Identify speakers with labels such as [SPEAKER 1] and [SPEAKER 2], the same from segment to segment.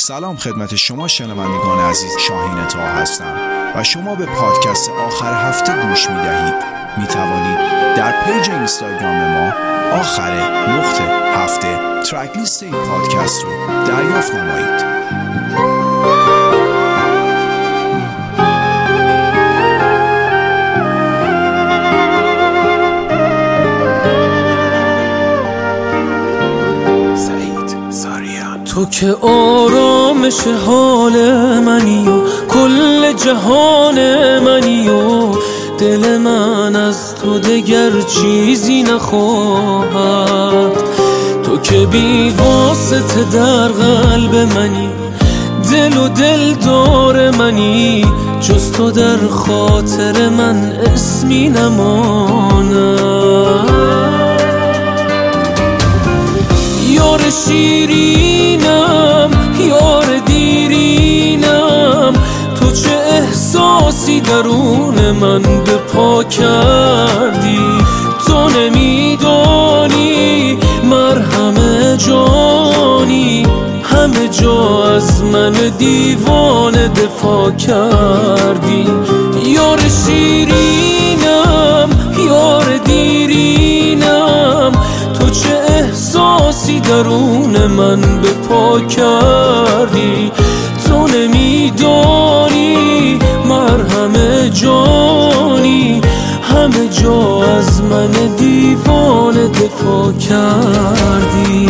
[SPEAKER 1] سلام خدمت شما شنوندگان عزیز، شاهین طاها هستم و شما به پادکست آخر هفته گوش می‌دهید. می‌توانید در پیج اینستاگرام ما آخر_هفته ترک لیست این پادکست رو دریافت نمایید.
[SPEAKER 2] تو که آرامش حال منی و کل جهان منی و دل من از تو دگر چیزی نخواهد. تو که بی واسطه در قلب منی، دل و دل دار منی، جز تو در خاطر من اسمی نماند. یار شیرینم، یار دیرینم، تو چه احساسی درون من به پا کردی. تو نمیدانی مرهم جانی همه جا از من دیوانه دفاع کردی. یار شیرینم، یار دیرینم، تو چه احساسی درون من به پا کردی. تو نمیدانی مرهم جانی همه جا از من دیوانه دفاع کردی.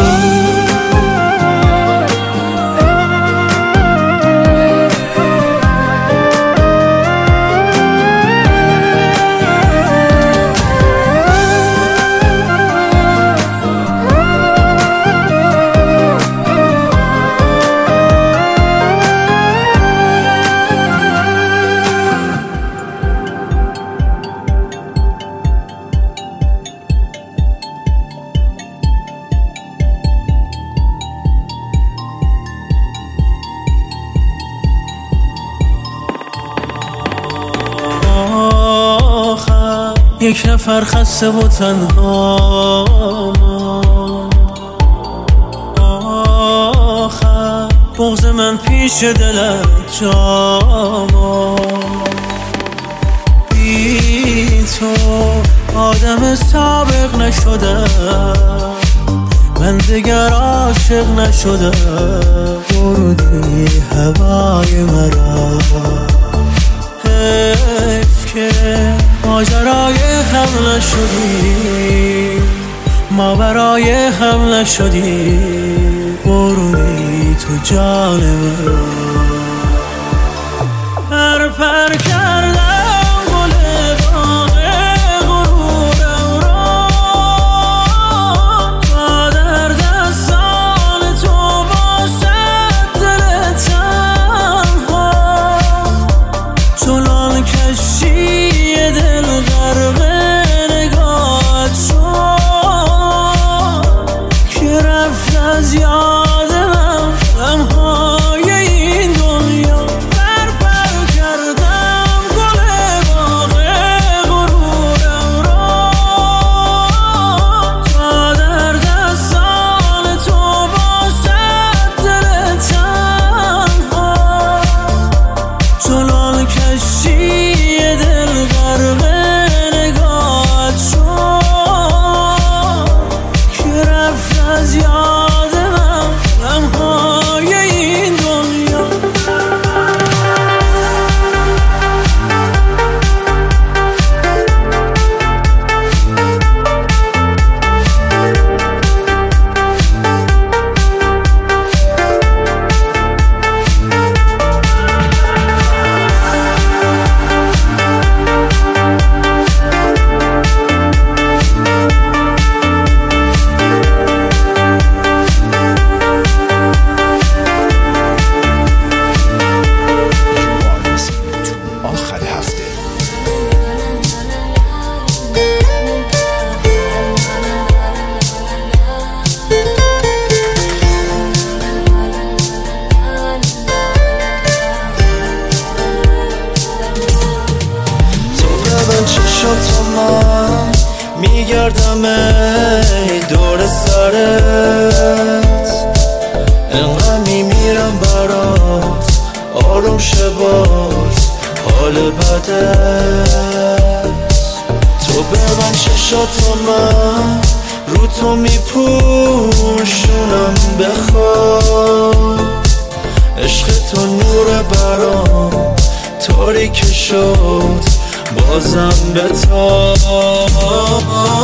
[SPEAKER 2] یک نفر خسته و تنها آخر بغض من پیش دلت جا. بی تو آدم سابق نشدم، من دیگر عاشق نشدم. بردی هوای مرا، حیف که ماجرای هم نشدی، ما برای هم نشدی. برونی تو جان مرا، پر کردم گل باغ غرورم را. تا در دستان تو باشد دل تنها، چنان کشی دل غرق نگاهت شد که رفت از یاد من غمهای این دنیا. پر کردم گل
[SPEAKER 3] برات آروم شباز حال بده تو به من چشاتو من رو تو میپوشونم بخواب عشق تو نور برام تاریک شد بازم به تاب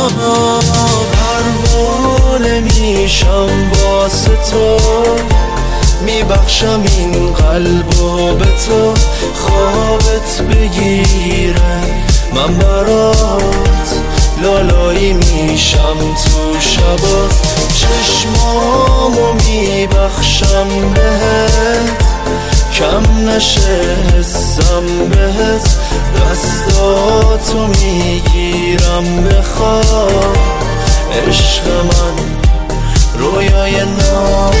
[SPEAKER 3] پروانه میشم واسه تو میبخشم این قلبو به تو خوابت بگیره من برات لالایی میشم تو شبات چشمامو میبخشم بهت کم نشه حسم بهت دستاتو میگیرم بخواب عشق من رویای نام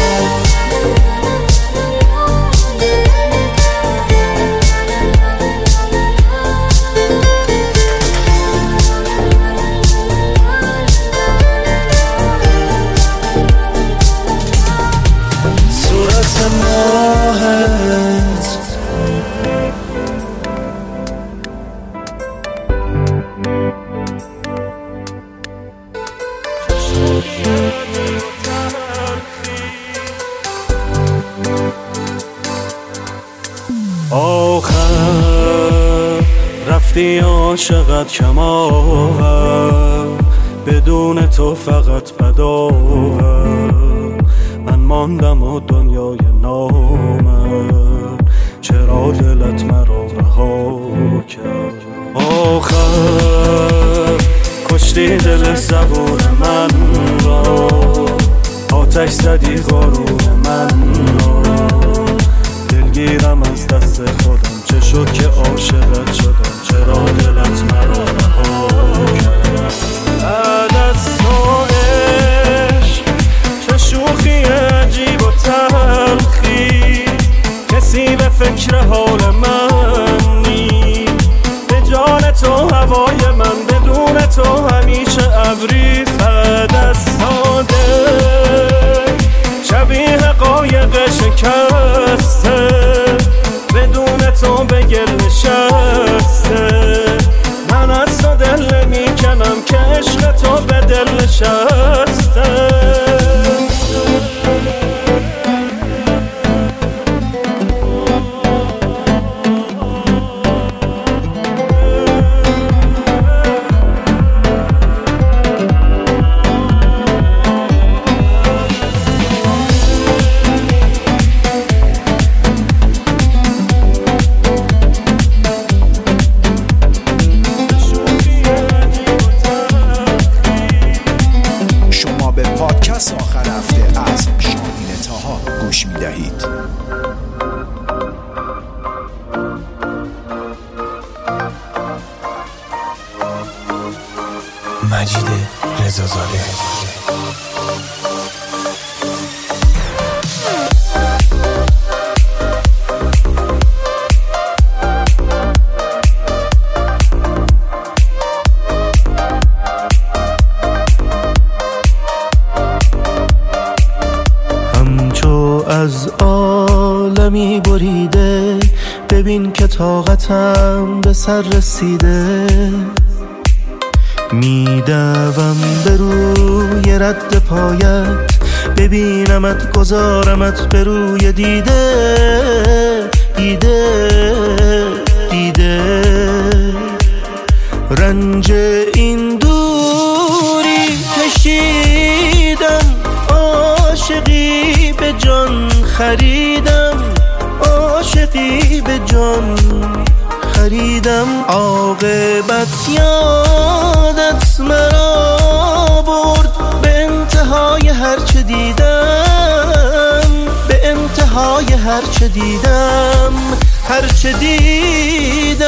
[SPEAKER 3] صورت ماهت
[SPEAKER 2] آخر رفتی عاشقت کم آور بدون تو فقط بدآور من ماندم و دنیای نامم چرا دلت مرا رها کرد آخر کشتی دل صبور من را آتش زدی غرور من را دلگیرم از دست خودم چه شد که عاشقت شدم چرا دلت مرا رها کرد بعد از تو عشق چه شوخی عجیب و تلخی کسی به فکر حال من نیست به جان تو هوای من بدون تو همیشه ابری بعد از ساده شبیه قایق شکسته بدون تو به گل نشسته من از تو دل نمیکنم که عشق تو به دل نشسته
[SPEAKER 1] پادکست آخر هفته از شاهین طاها گوش میدهید.
[SPEAKER 4] مجید رضازاده
[SPEAKER 3] از عالمی بریده ببین که طاقتم به سر رسیده میدوم به روی رد پایت ببینمت گذارمت به روی دیده دیده دیده رنج این دوری کشیدم عاشقی به جان خریدم عاشقی به جان خریدم عاقبت یادت مرا برد به انتهای هرچه دیدم به انتهای هرچه دیدم هرچه دیدم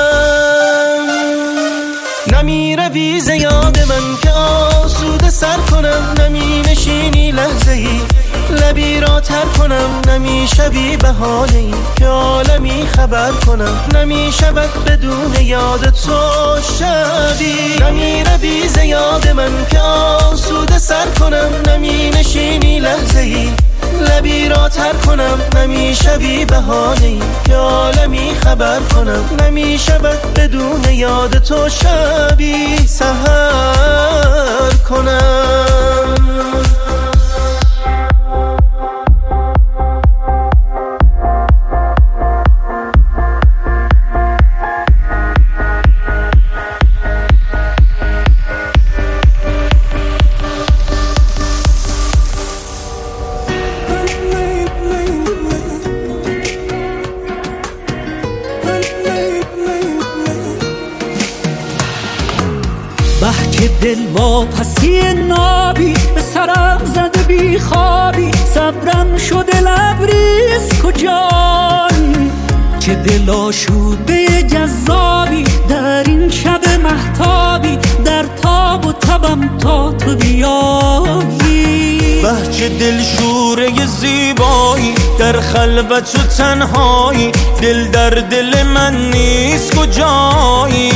[SPEAKER 3] نمیروی ز یاد من که آسوده سر کنم نمی نشینی لحظه ای لبی را تر کنم نمی شبی به حالی که عالمی خبر کنم نمی شود بدون یاد تو شبی نمی روی ز یاد من که آسوده سر کنم نمی نشینی لحظه ای لبی را تر کنم نمیشه بی بهانه‌ای که عالمی خبر کنم نمیشود بدون یاد تو شبی سحر کنم.
[SPEAKER 5] که دل واپسی نابی به سرم زده بی خوابی صبرم شده لبریز کجایی چه دل آشوده جذابی در این شب مهتابی در تاب و تبم تا تو بیایی
[SPEAKER 3] بهچه دل شوره زیبایی در خلوت و تنهایی دل در دل من نیست کجایی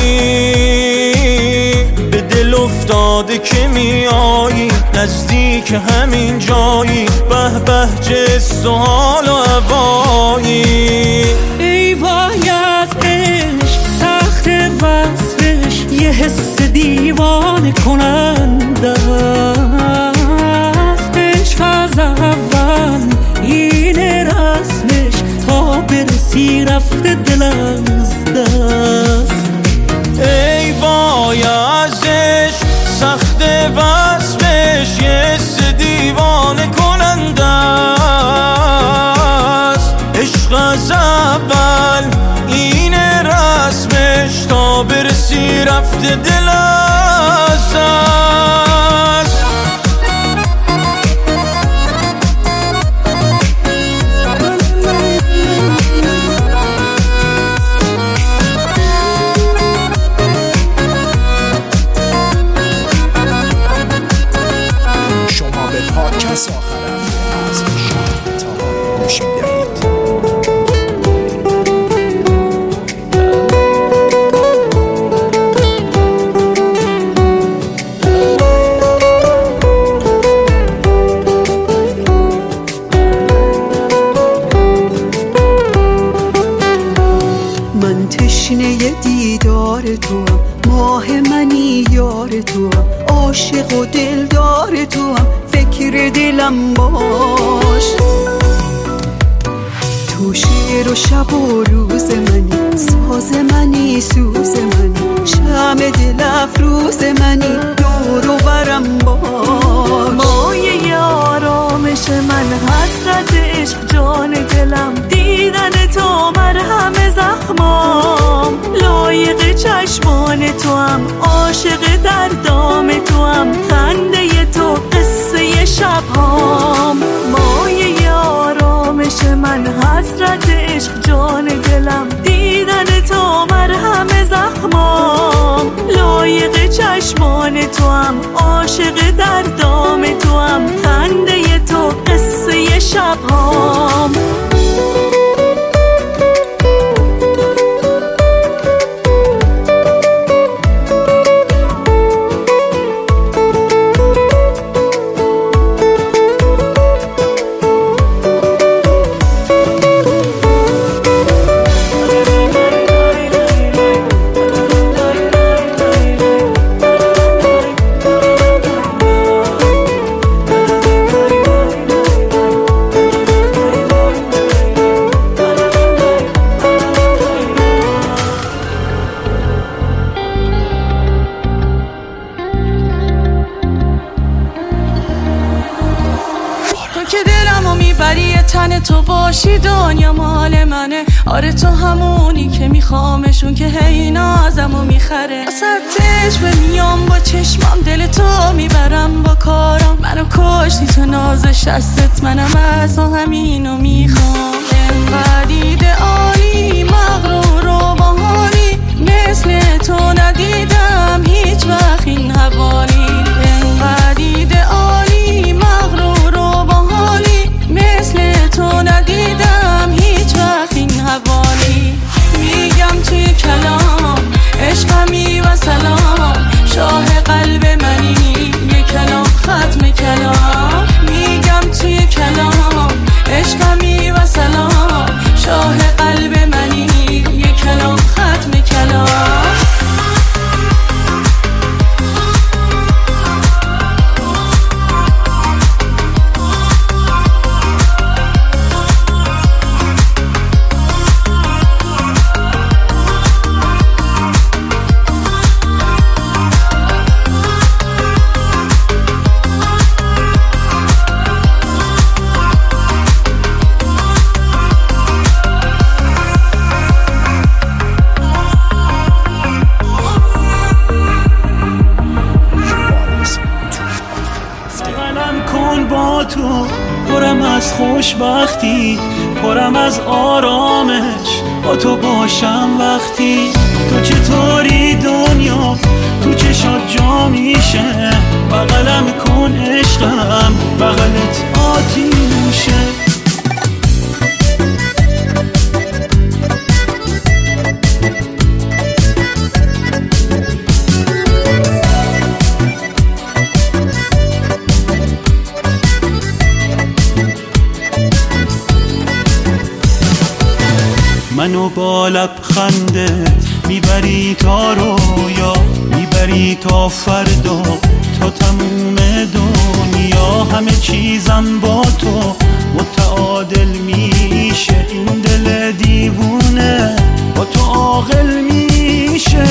[SPEAKER 3] به دل افتاده که میایی نزدیک همین جایی به به سوال و عبایی
[SPEAKER 5] ای وای از عشق سخت وصفش یه حس دیوانه کننده است عشق از اول این رسمش تا برسی رفته دل از دست
[SPEAKER 3] ای وای ازش سخت وصفش یه حس دیوانه کننده است عشق از اول این رسمش تا برسی رفته دل از دست
[SPEAKER 1] پادکست آخر هفته از شاهین طاها گوش می‌دهید.
[SPEAKER 6] من تشنه دیدار تو ماه منی یار تو عاشق و دلدار تو فکر دلم باش تو شعر و شب و روز منی ساز منی سوز منی شمع دل افروز منی دور و برم باش
[SPEAKER 7] مایه آرامش من حسرت عشق جان دلم دیدن تو مرهم زخمام لایق چشمان تو هم عاشق در دام تو هم خنده تو قصه شبهام مایه آرامش من حسرت عشق جان دلم دیدن تو مرهم زخمام لایق چشمان تو هم عاشق در دام تو هم خنده تو قصه شبهام تن تو باشی دنیا مال منه آره تو همونی که میخوامشون که هی نازمو میخره اصدش به میام با چشمام دل تو میبرم با کارم منو کشتی تو ناز شستت منم از همینو میخوام انقدر دیده عالی مغرور و باحالی مثل تو ندیدم هیچ وقت این حوالی انقدر دیده عالی مغرور و باحالی مثل تو ندیدم هیچ وقت این حوالی میگم توی کلام عشقمی و سلام شاه قلب منی یه کلام ختم کلام میگم توی کلام
[SPEAKER 2] خوشبختی، پرم از آرامش با تو باشم وقتی. تو چطوری دنیا تو چشات جا میشه، بغلم کن عشقم بغلت آتیشه. منو با لبخندت میبری تا رویا، میبری تا فردا، تا تموم دنیا. همه چیزم با تو متعادل میشه، این دل دیوونه با تو عاقل میشه.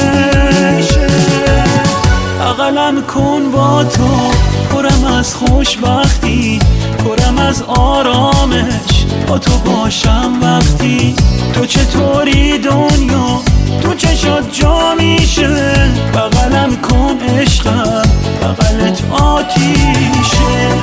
[SPEAKER 2] بغلم کن با تو، پرم از خوشبختی، پرم از آرامش با تو باشم وقتی. تو چطوری دنیا تو چشات جا میشه، بغلم کن عشقم بغلت آتیشه.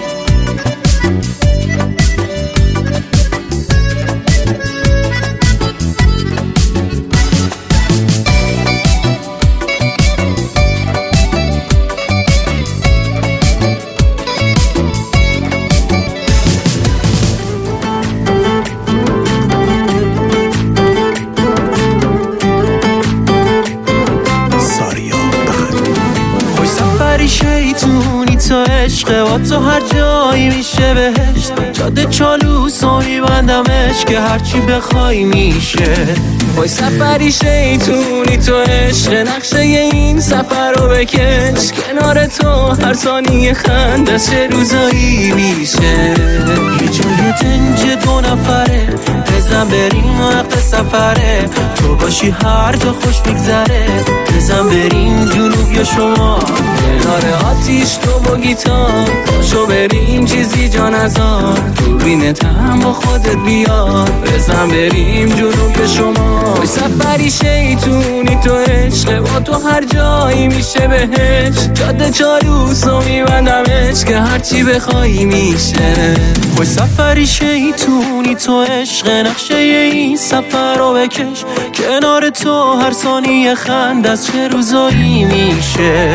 [SPEAKER 3] شیطونی تو عشقه، با تو هر جایی میشه بهشت. جاده چالوس و میبندمش که هرچی بخوای میشه. وای سفری شیطونی تو عشقه، نقشه این سفر رو بکش. کنار تو هر ثانیه خنده چه روزایی میشه. یه جای دنج دو نفره، بزن بریم وقت سفره. تو باشی هر جا خوش میگذره، بزن بریم جنوب یا شمال. کنار آتیش تو با گیتار، باشو بریم چیزی جا نذار. دوربینت هم با خودت بیار، بزن بریم جنوب یا شمال. سفری شیطونی تو عشقه، با تو هر جایی میشه بهش. جاده چالوس و میبندمش که هرچی بخوایی میشه. خوش سفری شیطونی تو عشقه، نقشه این سفر رو بکش. کنار تو هر ثانیه خنده از چه روزایی میشه.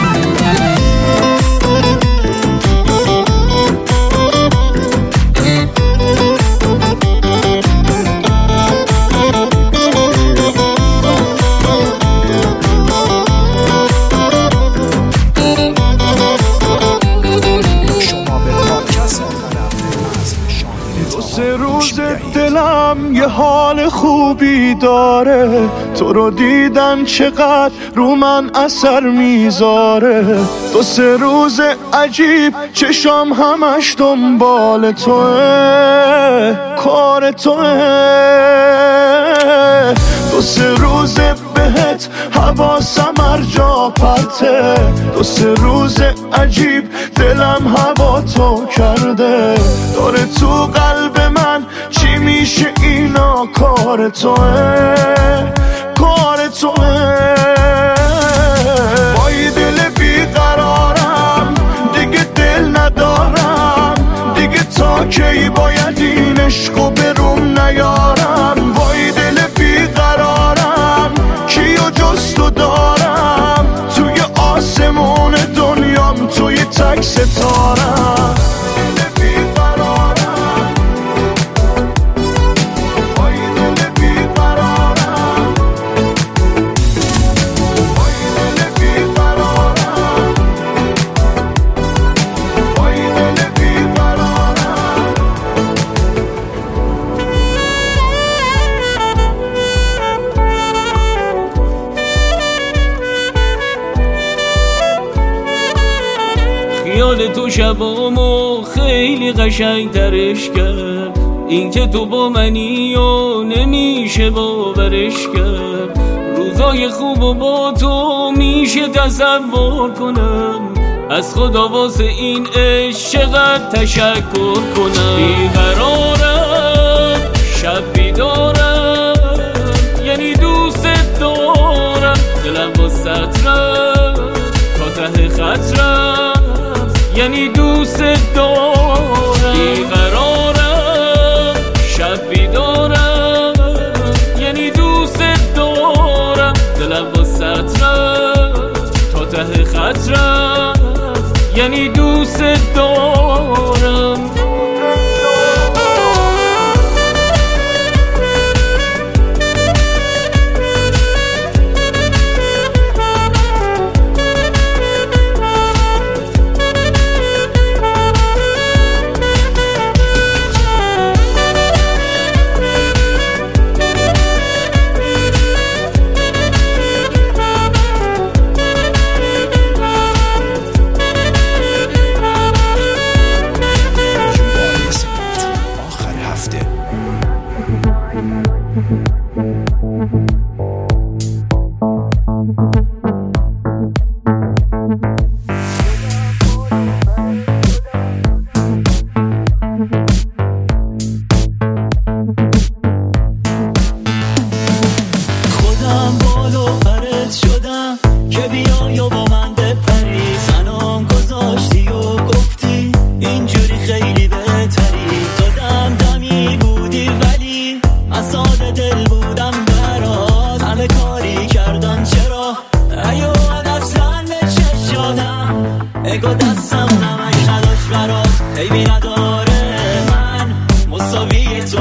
[SPEAKER 2] دلم یه حال خوبی داره، تو رو دیدن چقدر رو من اثر میذاره. دو سه روز عجیب چشام همش دنبال توه، کار توه. دو سه روز بهت حواسم هر جا پرته. دو سه روز عجیب دلم هوا تو کرده. داره تو قلب من چی میشه اینا، کار توه، کار توه. وای دل بیقرارم دیگه دل ندارم، دیگه تا کی باید این عشقو بروم نیارم. وای دل بیقرارم کیو جز تو دارم، توی آسمون دنیام توی تک ستارم.
[SPEAKER 8] خیال تو شبامو خیلی قشنگ ترش کرد، این که تو با منی و نمیشه باورش کرد. روزای خوب و با تو میشه تصور کنم، از خدا واسه این عشق چقدر تشکر کنم. بیقرارم شب بیدارم، یعنی دوست دارم. دلم با سترم تا ته خطرم، یعنی دوست دارم. بیقرارم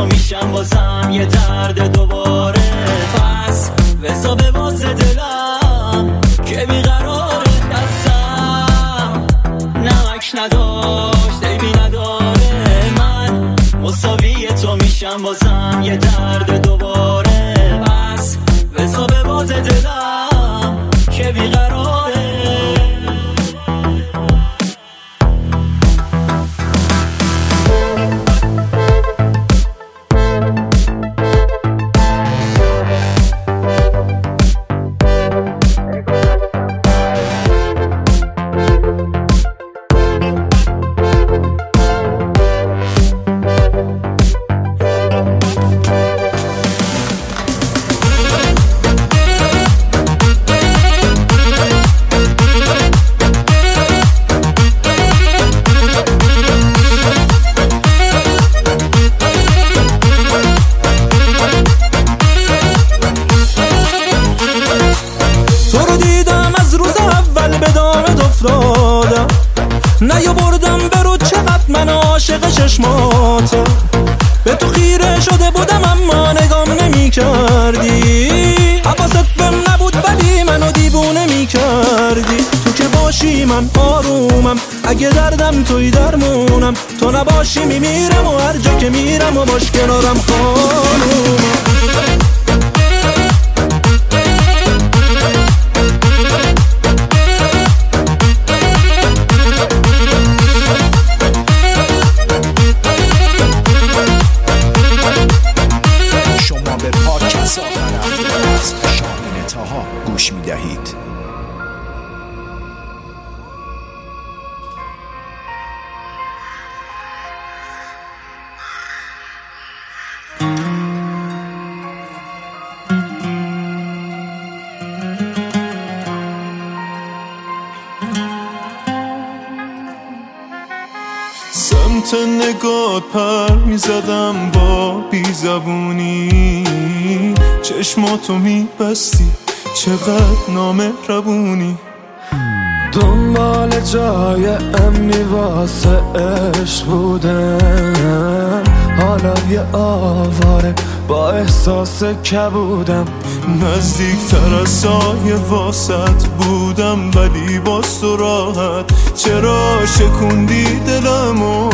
[SPEAKER 3] میشم واسم یه درد دوباره. پس بزا به باز دلم که بیقراره. دستم نمک نداشت ایبی نداره. من مساوی تو میشم واسم یه درد دوباره. پس بزا به باز دلم که بیقراره. نیاوردم برو چقدر من عاشق چشماته. به تو خیره شده بودم اما نگام نمی کردی. حواست بهم نبود ولی منو دیوونه می کردی. تو که باشی من آرومم، اگه دردم توی درمونم. تو نباشی میمیرم و هر جا که میرم و باش کنارم خانومم.
[SPEAKER 1] گوش می دهید.
[SPEAKER 2] سمت نگات پر می زدم با بیزبونی. چشماتو می بستی چقدر نامهربونی. دنبال جای امنی واسه عشق بودم. حالا یه آواره با احساس کبودم. نزدیکتر از سایه واسط بودم ولی باز تو راحت. چرا شکوندی دلمو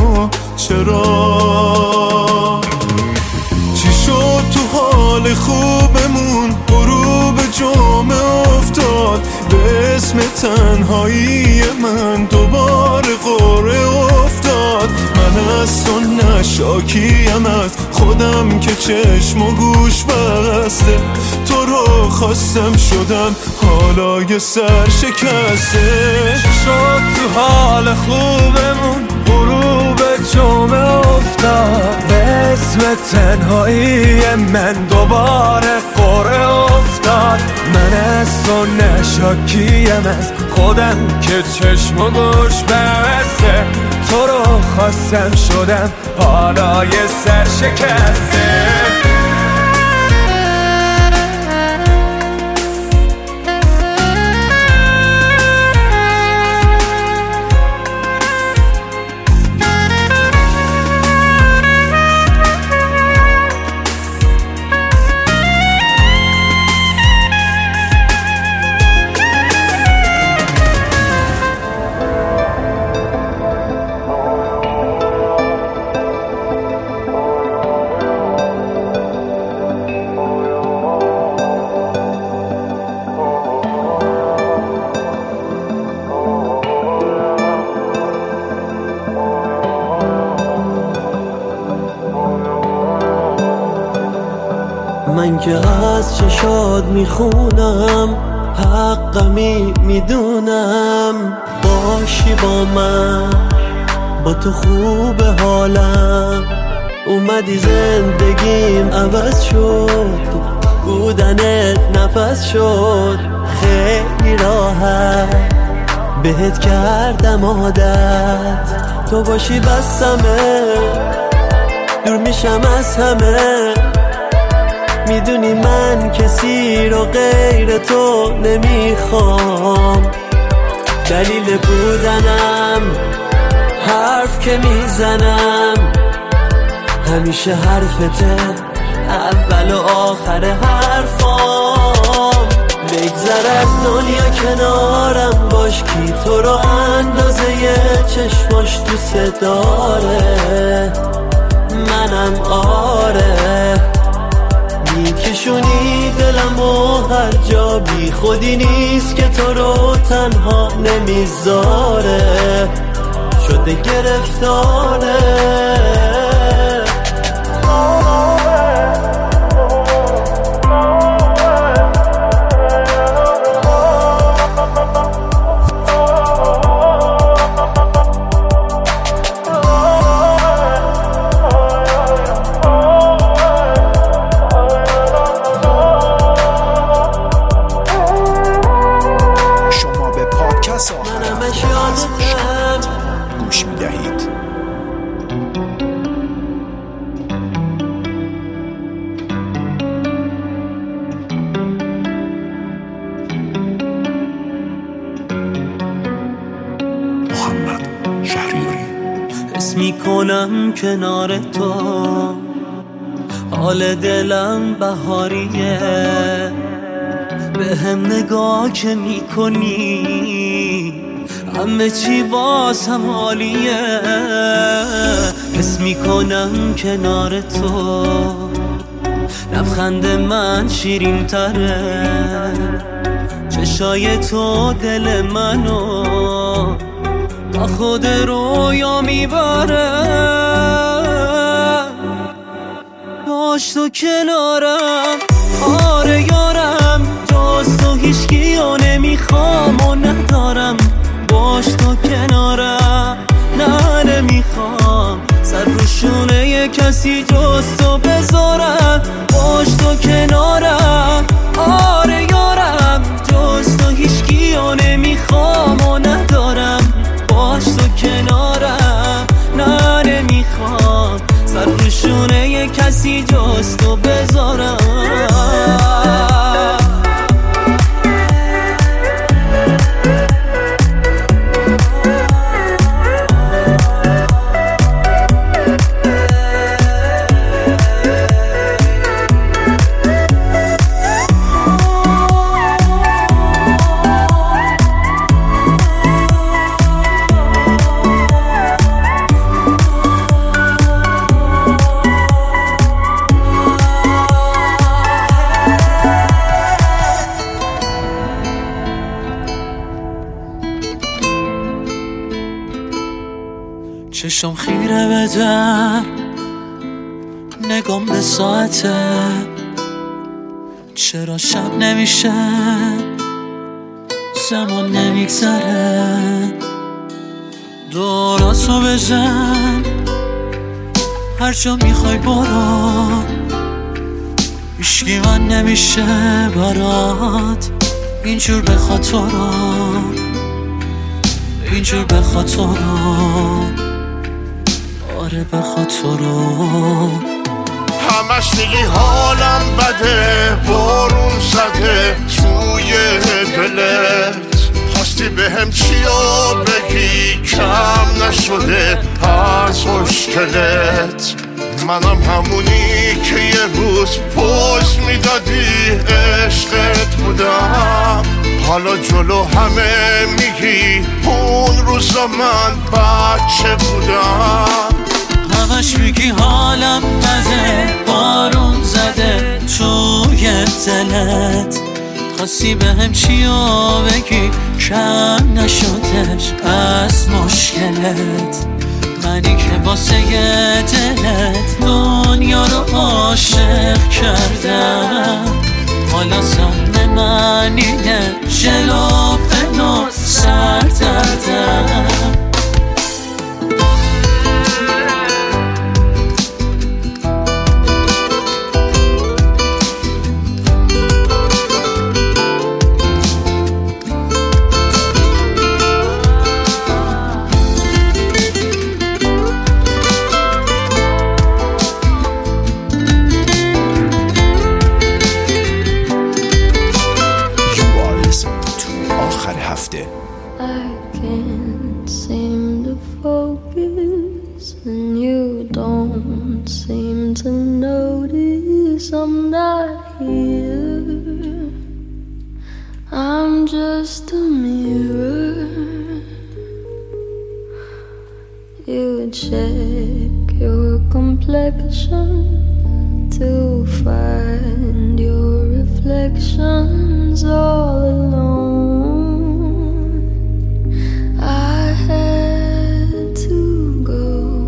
[SPEAKER 2] چرا؟ چی شد تو حال خوبمون غروب جمعه افتاد. به اسم تنهایی من دوباره قره افتاد. من از تو نشاکیم از خودم که چشم و گوش بسته. تو رو خواستم شدم حالا یه سر شکسته. شد تو حال خوبمون غروب جمعه افتاد. به اسم تنهایی من دوباره قره افتاد. من از تو نشاکیم از خودم که چشم و گوش بسته. تو رو خواستم شدم حالا یه سر شکسته.
[SPEAKER 3] من که از چشات میخونم حقمی میدونم. باشی با من با تو خوب حالم. اومدی زندگیم عوض شد. بودنت نفس شد. خیلی راحت بهت کردم عادت. تو باشی بسمه دور میشم از همه. میدونی من کسی رو غیر تو نمیخوام. دلیل بودنم حرف که میزنم همیشه حرفته اول و آخر حرفام. بگذر از دنیا کنارم باش کی تو رو اندازه چشماش دوست داره. منم آره میکشونی دلم و هر جا بی خودی نیست که تو رو تنها نمیذاره. شده گرفتاره
[SPEAKER 1] گوش می‌دهید. محمد شهریاری.
[SPEAKER 3] حس میکنم کنار تو حال دلم بهاریه. به هم نگاه که میکنی همه چی واسم عالیه. حس میکنم کنار تو لبخند من شیرین تره. چشای تو دل منو با خود رویا میبره. داشت تو کنارم آره یارم، جز تو هیچکیو نمیخوام و ندارم. باش تو کنارم نه نمیخوام سر رو شونه کسی جز تو بذارم. باش تو کنارم آره یارم، جز تو هیچکیو نمیخوام و ندارم. باش تو کنارم نه نمیخوام سر رو شونه کسی جز تو بذارم. چشم خیره به در نگام به ساعته. چرا شب نمیشه زمان نمیگذره. دوراتو بزن هر جا میخوای برو. هیچکی من نمیشه برات اینجور بخواد تو رو، اینجور بخواد تو رو، آره بخواد تو رو.
[SPEAKER 9] همش میگی حالم بده، بارون زده توی دلت. خواستی بهم چیا بگی کم نشده از مشکلت. منم همونی که یه روز پوز میدادی عشقت بودم. حالا جلو همه میگی اون روزا من بچه بودم.
[SPEAKER 3] همش میگی حالم بده، بارون زده توی دلت. خواستی بهم چیا بگی کم نشدش از مشکلت. منی که واسه دلت دنیا رو عاشق کردم. حالا سهم من اینه جلوفن و سردردم.
[SPEAKER 1] آخر هفته
[SPEAKER 10] thinks I'm not here. I'm just a mirror. You check your complexion to find your reflections all alone. I had to go.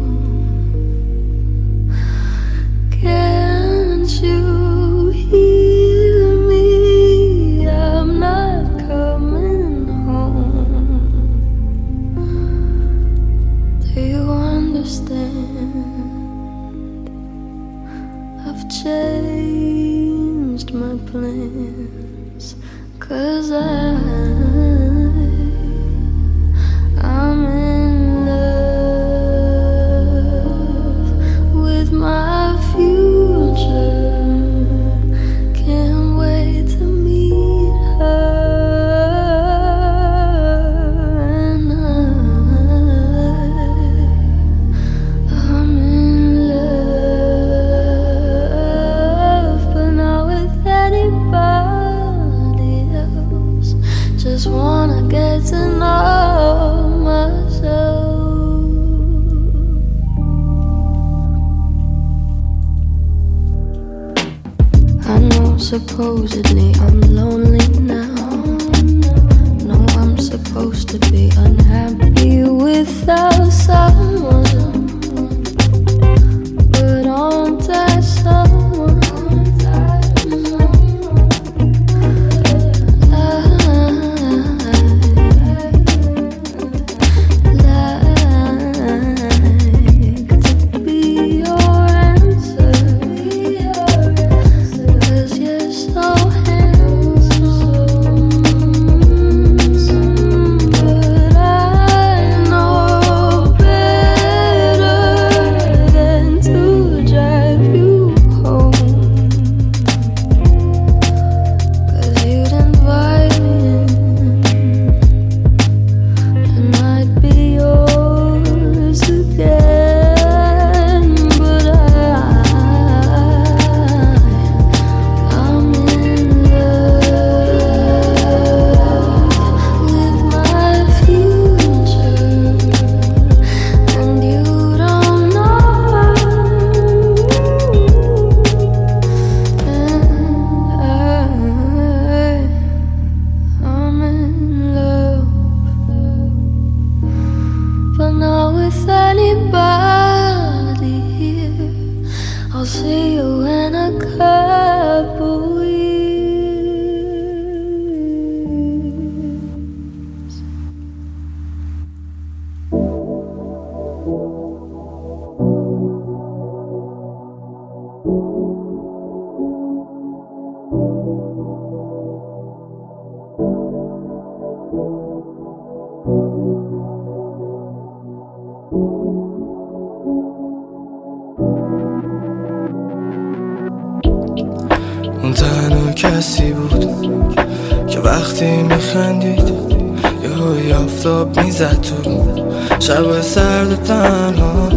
[SPEAKER 10] Can't you hear me? I'm not coming home. Do you understand? I've changed my plans, 'cause I'm in love with my future. Can't wait to meet her. And I'm in love, but not with anybody else. Just wanna get to know myself. I know supposedly I'm lonely now. No, I'm supposed to be unhappy without someone, but aren't I someone?
[SPEAKER 11] اون تنها کسی بود که وقتی میخندید یهوی آفتاب میزد تو شب سرد و تنها.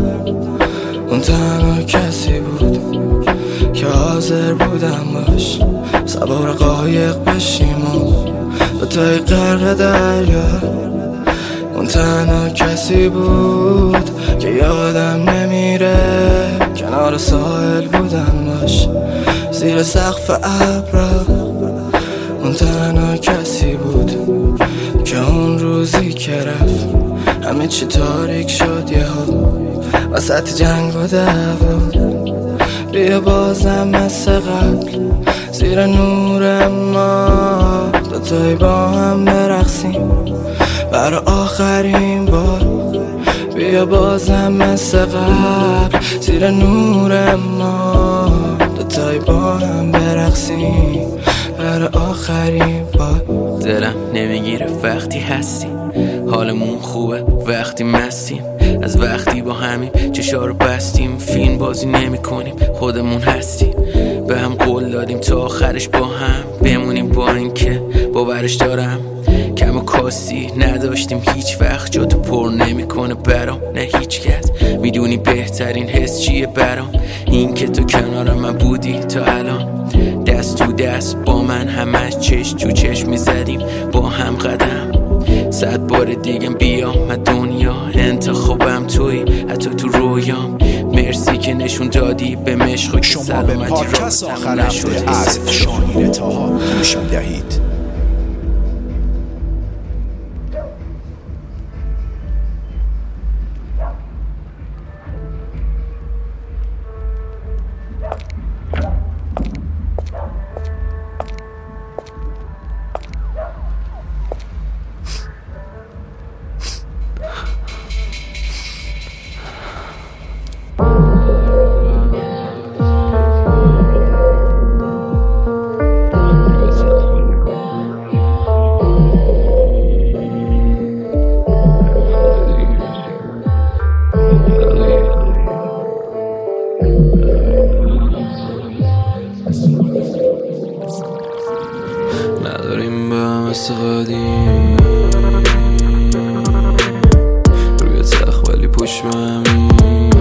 [SPEAKER 11] اون تنها کسی بود که حاضر بودم باش سوار قایق بشیم و دوتای غرق دریا. اون تنها کسی بود که یادم نمیره کنار ساحل بودم باش زیر سقف ابرا. اون تنها کسی بود که اون روزی که رفت همه چی تاریک شد یهو وسط جنگ و دعوا. بیا بازم مثل قبل زیر نور ما دوتایی با هم برقصیم برای آخرین بار. بیا بازم مثل قبل زیر نور ما دوتایی با هم برقصیم برای آخرین بار.
[SPEAKER 12] دلم نمیگیره وقتی هستی حالمون خوبه وقتی مستیم از وقتی با همیم چشا رو بستیم فیلم بازی نمی کنیم خودمون هستیم به هم قول دادیم تا آخرش با هم بمونیم با اینکه باورش دارم کم و کاسی نداشتیم هیچ وقت، جا تو پر نمیکنه برام نه هیچ کس. میدونی بهترین حس چیه برام؟ این که تو کنار من بودی تا الان، دست تو دست با من همش چشم تو چشم میزدیم با هم قدم. 100 بار دیگم بیام من دنیا، انتخابم توی حتی تو رویام. مرسی که نشون دادی به مشق.
[SPEAKER 1] شما به پادکست آخر هفته از شاهین طاها گوش میدهید.
[SPEAKER 11] نداریم به هم استقادیم روی تخت ولی پشت به همین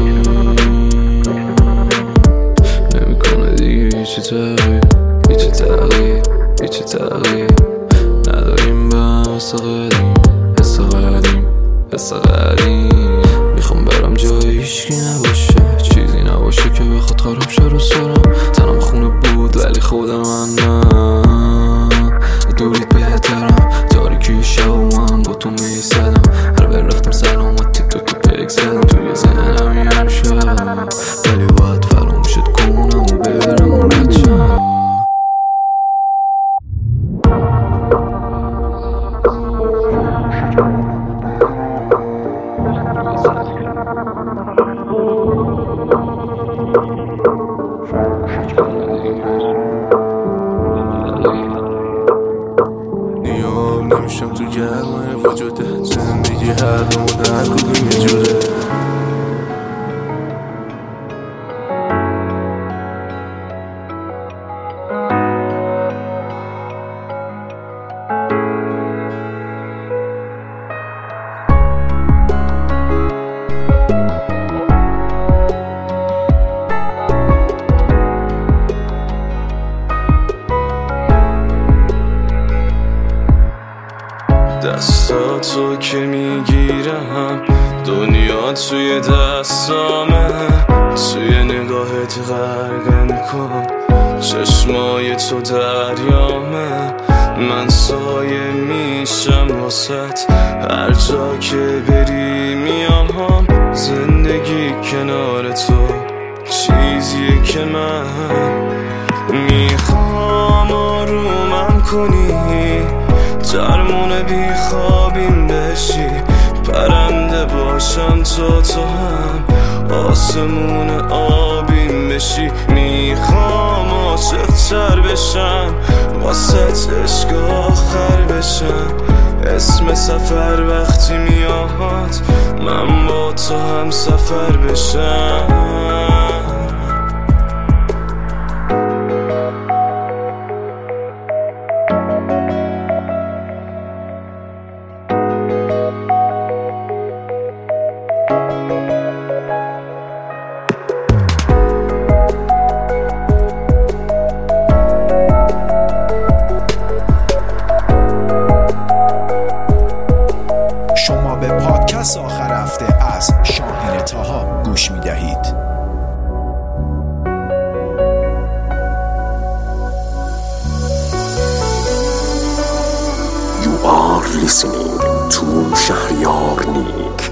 [SPEAKER 11] نمیکنه دیگه هیچی تغییر، هیچی تغییر، هیچی تغییر. نداریم به هم استقادیم، استقادیم، استقادیم. میخوام برم جای هیچکی نباشه، چیزی نباشه که بخواد خراب شه رو سرم. تنم خونه بود ولی خودم من دوریت بهترم. تاریکی شب من با تو میسدم، هر بر رفتم سلامت تیک توک پیک زدم توی ذهنم یه شب، ولی باید فراموشت کنم و برم و ردشم.
[SPEAKER 2] نمیشم تو گرمای وجوده، زندگی هر دوم در کدوم یه جوره. دستاتو که میگیرم دنیا توی دستامه، توی نگاهت غرقم کن، چشمای تو دریامه. من سایه میشم واسط هر جا که بری میام. زندگی کنار تو چیزیه که من میخوام آرومم کنی، درمون بیخوابیم بشی، پرنده باشم تا تو هم آسمون آبیم بشی. میخوام عاشق‌تر بشم واسه عشق آخر بشم. اسم سفر وقتی میاد من با تو هم سفر بشم.
[SPEAKER 1] شما به پادکست آخر هفته از شاهین طاها گوش می دهید.
[SPEAKER 13] You are listening to شهریار نیک.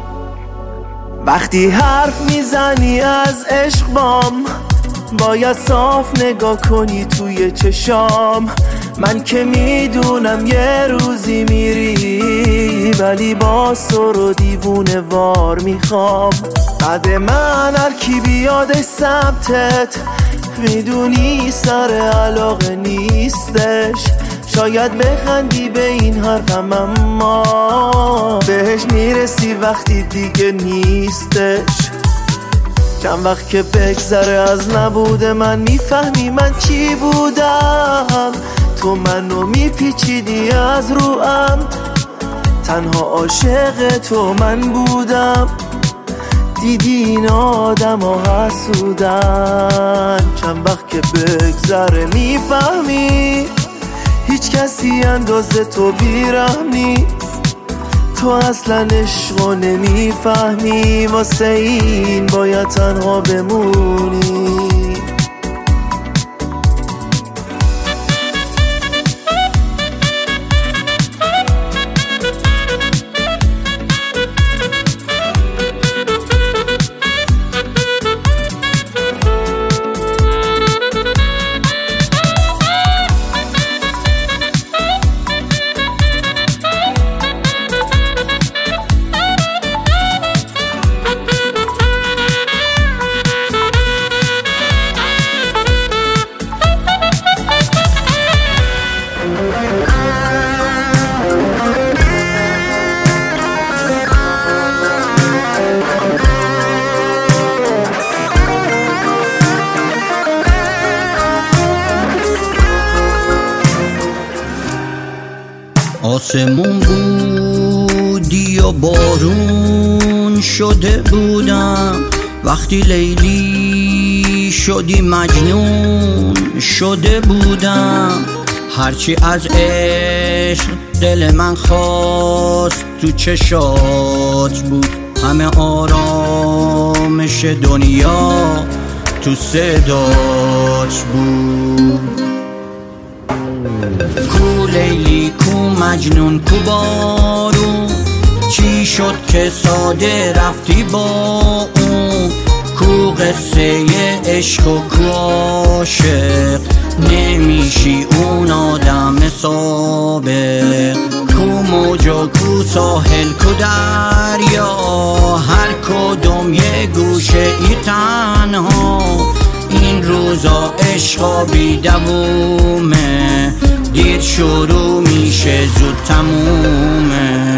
[SPEAKER 3] وقتی حرف میزنی از عشق بام، باید صاف نگاه کنی توی چشام. من که میدونم یه روزی میری، ولی باز تو رو دیوونه وار میخوام. بعد من هر کی بیادش سمتت، میدونی سر علاقه نیستش. شاید بخندی به این حرفم اما بهش میرسی وقتی دیگه نیستش. چند وقت که بگذره از نبود من، میفهمی من چی بودم. تو منو میپیچیدی از روام، تنها عاشق تو من بودم. دیدی این آدم ها حسودن، چند وقت که بگذره میفهمی هیچ کسی اندازه تو بیرحم نیست. تو اصلا عشقو نمیفهمی، واسه این باید تنها بمونی.
[SPEAKER 14] آسمون بودی و بارون شده بودم، وقتی لیلی شدی مجنون شده بودم. هرچی از عشق دل من خواست تو چشات بود، همه آرامش دنیا تو صدات بود. کو لیلی کو مجنون کو بارون، چی شد که ساده رفتی با اون؟ کو قصه عشق و کو عاشق، نمیشی اون آدم سابق. کو موج و کو ساحل کو دریا، هر کدوم یه گوشه ای تنها. این روزا عشقا بی دوومه، دیر شروع میشه زود تمومه.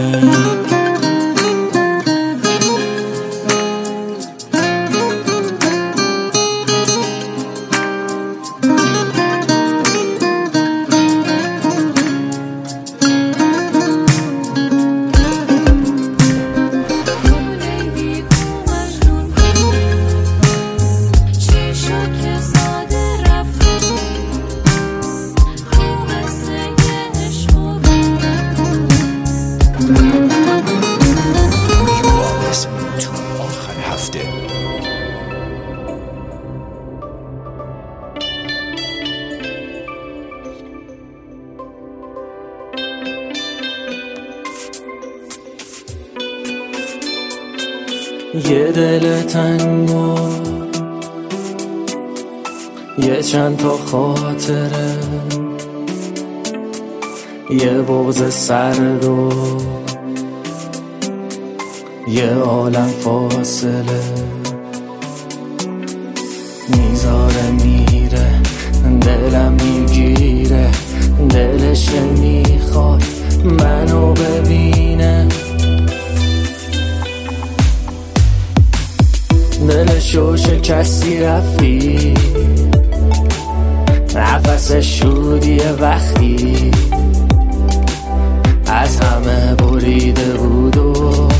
[SPEAKER 2] یه دل تنگو، یه چند تا خاطره، یه بغض سرد و یه عالم فاصله. میذاره میره دلم میگیره، دلش میخواد منو ببینه. دلشو شکستی رفتی، نفسش شدی وقتی از همه بریده بود و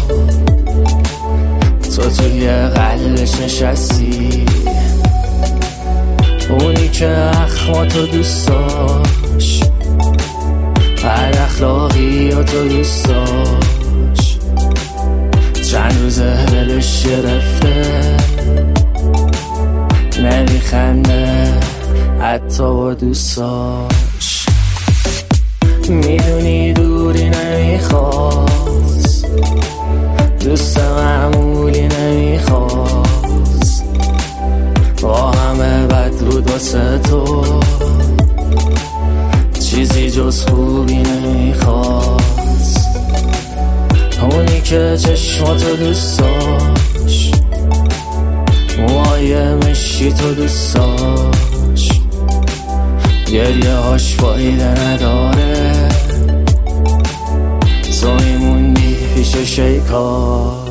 [SPEAKER 2] تو توی قلبش نشستی. اونی که اخماتو دوست داشت، بد اخلاقیاتو دوست داشت، چند روزه دلش گرفته، نمیخنده حتی با دوستاش. میدونی دوری نمیخواست، دوست معمولی نمیخواست، با همه بد بود واسه تو، چیزی جز خوبی نمیخواست. اونی که چشماتو دوست داشت، موهای مشکی تو دوست داشت، گریه هاش فایده نداره، تو میموندی پیش شیکاش.